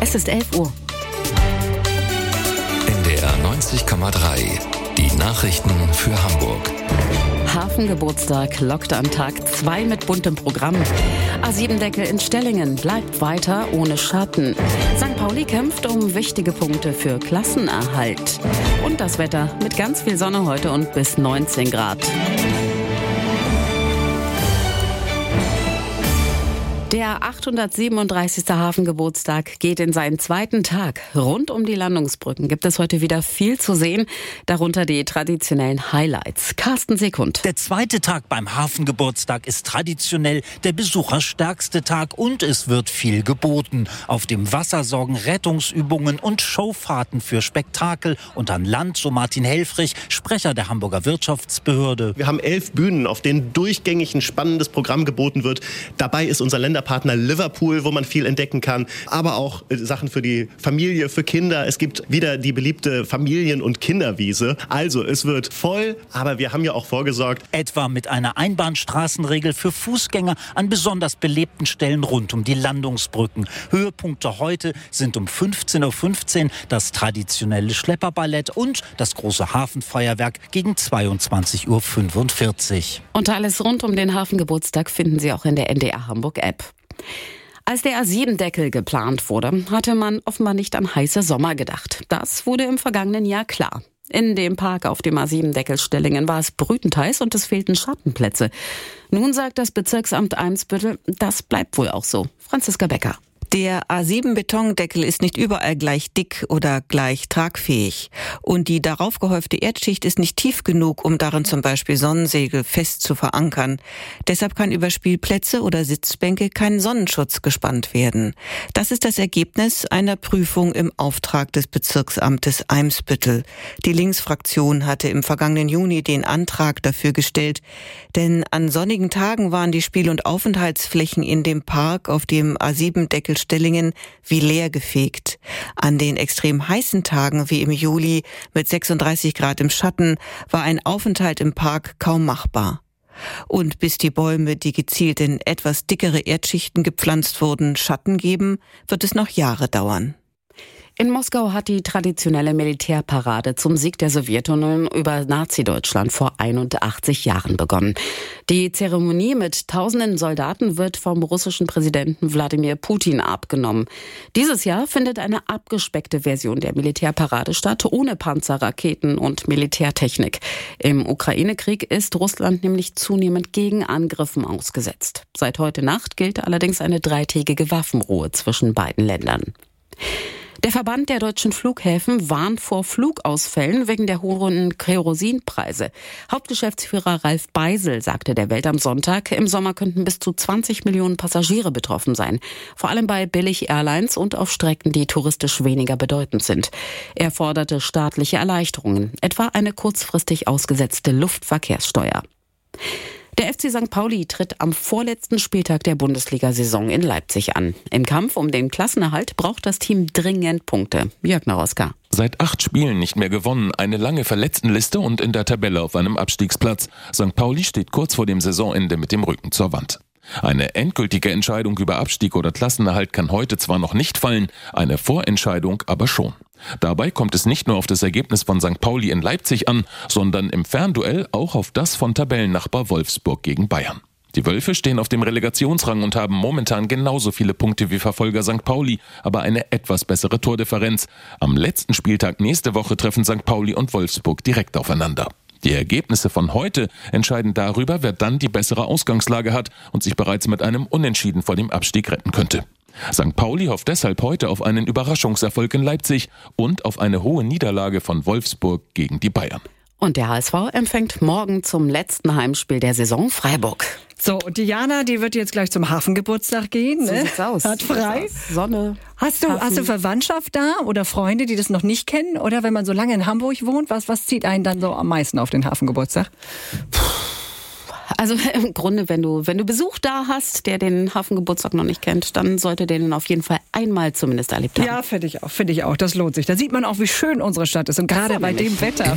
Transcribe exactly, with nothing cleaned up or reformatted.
Es ist elf Uhr. N D R neunzig Komma drei. Die Nachrichten für Hamburg. Hafengeburtstag lockt an Tag zwei mit buntem Programm. A sieben Deckel in Stellingen bleibt weiter ohne Schatten. Sankt Pauli kämpft um wichtige Punkte für Klassenerhalt. Und das Wetter mit ganz viel Sonne heute und bis neunzehn Grad. Der achthundertsiebenunddreißigste Hafengeburtstag geht in seinen zweiten Tag. Rund um die Landungsbrücken gibt es heute wieder viel zu sehen, darunter die traditionellen Highlights. Carsten Sekund. Der zweite Tag beim Hafengeburtstag ist traditionell der besucherstärkste Tag und es wird viel geboten. Auf dem Wasser sorgen Rettungsübungen und Showfahrten für Spektakel und an Land, so Martin Helfrich, Sprecher der Hamburger Wirtschaftsbehörde. Wir haben elf Bühnen, auf denen durchgängig ein spannendes Programm geboten wird. Dabei ist unser Länder Partner Liverpool, wo man viel entdecken kann, aber auch Sachen für die Familie, für Kinder. Es gibt wieder die beliebte Familien- und Kinderwiese. Also es wird voll, aber wir haben ja auch vorgesorgt. Etwa mit einer Einbahnstraßenregel für Fußgänger an besonders belebten Stellen rund um die Landungsbrücken. Höhepunkte heute sind um fünfzehn Uhr fünfzehn das traditionelle Schlepperballett und das große Hafenfeuerwerk gegen zweiundzwanzig Uhr fünfundvierzig. Und alles rund um den Hafengeburtstag finden Sie auch in der N D R Hamburg App. Als der A sieben Deckel geplant wurde, hatte man offenbar nicht an heiße Sommer gedacht. Das wurde im vergangenen Jahr klar. In dem Park auf dem A sieben Deckel Stellingen war es brütend heiß und es fehlten Schattenplätze. Nun sagt das Bezirksamt Eimsbüttel, das bleibt wohl auch so. Franziska Becker. Der A sieben Betondeckel ist nicht überall gleich dick oder gleich tragfähig. Und die darauf gehäufte Erdschicht ist nicht tief genug, um darin zum Beispiel Sonnensegel fest zu verankern. Deshalb kann über Spielplätze oder Sitzbänke kein Sonnenschutz gespannt werden. Das ist das Ergebnis einer Prüfung im Auftrag des Bezirksamtes Eimsbüttel. Die Linksfraktion hatte im vergangenen Juni den Antrag dafür gestellt. Denn an sonnigen Tagen waren die Spiel- und Aufenthaltsflächen in dem Park auf dem A sieben Deckel Stellingen wie leer gefegt. An den extrem heißen Tagen wie im Juli mit sechsunddreißig Grad im Schatten war ein Aufenthalt im Park kaum machbar. Und bis die Bäume, die gezielt in etwas dickere Erdschichten gepflanzt wurden, Schatten geben, wird es noch Jahre dauern. In Moskau hat die traditionelle Militärparade zum Sieg der Sowjetunion über Nazi-Deutschland vor einundachtzig Jahren begonnen. Die Zeremonie mit tausenden Soldaten wird vom russischen Präsidenten Wladimir Putin abgenommen. Dieses Jahr findet eine abgespeckte Version der Militärparade statt, ohne Panzer, Raketen und Militärtechnik. Im Ukraine-Krieg ist Russland nämlich zunehmend Gegenangriffen ausgesetzt. Seit heute Nacht gilt allerdings eine dreitägige Waffenruhe zwischen beiden Ländern. Der Verband der deutschen Flughäfen warnt vor Flugausfällen wegen der hohen Kerosinpreise. Hauptgeschäftsführer Ralf Beisel sagte der Welt am Sonntag, im Sommer könnten bis zu zwanzig Millionen Passagiere betroffen sein. Vor allem bei Billig-Airlines und auf Strecken, die touristisch weniger bedeutend sind. Er forderte staatliche Erleichterungen, etwa eine kurzfristig ausgesetzte Luftverkehrssteuer. Der F C Sankt Pauli tritt am vorletzten Spieltag der Bundesliga-Saison in Leipzig an. Im Kampf um den Klassenerhalt braucht das Team dringend Punkte. Jörg Naroska. Seit acht Spielen nicht mehr gewonnen, eine lange Verletztenliste und in der Tabelle auf einem Abstiegsplatz. Sankt Pauli steht kurz vor dem Saisonende mit dem Rücken zur Wand. Eine endgültige Entscheidung über Abstieg oder Klassenerhalt kann heute zwar noch nicht fallen, eine Vorentscheidung aber schon. Dabei kommt es nicht nur auf das Ergebnis von Sankt Pauli in Leipzig an, sondern im Fernduell auch auf das von Tabellennachbar Wolfsburg gegen Bayern. Die Wölfe stehen auf dem Relegationsrang und haben momentan genauso viele Punkte wie Verfolger Sankt Pauli, aber eine etwas bessere Tordifferenz. Am letzten Spieltag nächste Woche treffen Sankt Pauli und Wolfsburg direkt aufeinander. Die Ergebnisse von heute entscheiden darüber, wer dann die bessere Ausgangslage hat und sich bereits mit einem Unentschieden vor dem Abstieg retten könnte. Sankt Pauli hofft deshalb heute auf einen Überraschungserfolg in Leipzig und auf eine hohe Niederlage von Wolfsburg gegen die Bayern. Und der H S V empfängt morgen zum letzten Heimspiel der Saison Freiburg. So, und Diana, die wird jetzt gleich zum Hafengeburtstag gehen. So ne? sieht's aus. Hat frei. Sonne. Hast du, hast du Verwandtschaft da oder Freunde, die das noch nicht kennen? Oder wenn man so lange in Hamburg wohnt, was, was zieht einen dann so am meisten auf den Hafengeburtstag? Also im Grunde, wenn du, wenn du Besuch da hast, der den Hafengeburtstag noch nicht kennt, dann sollte der den auf jeden Fall einmal zumindest erlebt haben. Ja, finde ich auch, finde ich auch. Das lohnt sich. Da sieht man auch, wie schön unsere Stadt ist. Und gerade bei dem Wetter.